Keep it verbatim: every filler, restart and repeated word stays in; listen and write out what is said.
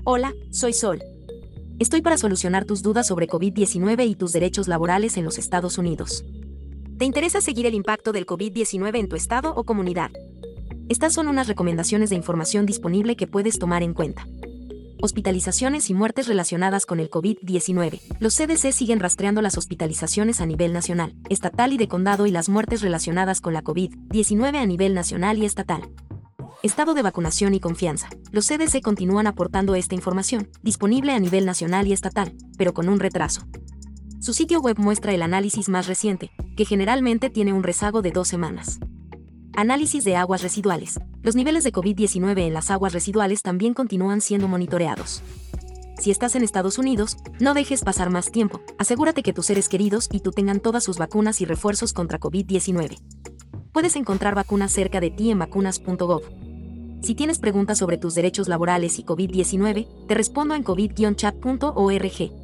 Hola, soy Sol. Estoy para solucionar tus dudas sobre COVID diecinueve y tus derechos laborales en los Estados Unidos. ¿Te interesa seguir el impacto del COVID diecinueve en tu estado o comunidad? Estas son unas recomendaciones de información disponible que puedes tomar en cuenta. Hospitalizaciones y muertes relacionadas con el COVID diecinueve. Los C D C siguen rastreando las hospitalizaciones a nivel nacional, estatal y de condado y las muertes relacionadas con la COVID diecinueve a nivel nacional y estatal. Estado de vacunación y confianza. Los C D C continúan aportando esta información, disponible a nivel nacional y estatal, pero con un retraso. Su sitio web muestra el análisis más reciente, que generalmente tiene un rezago de dos semanas. Análisis de aguas residuales. Los niveles de COVID diecinueve en las aguas residuales también continúan siendo monitoreados. Si estás en Estados Unidos, no dejes pasar más tiempo. Asegúrate que tus seres queridos y tú tengan todas sus vacunas y refuerzos contra COVID diecinueve. Puedes encontrar vacunas cerca de ti en vacunas punto gov. Si tienes preguntas sobre tus derechos laborales y COVID diecinueve, te respondo en covid guion chat punto org.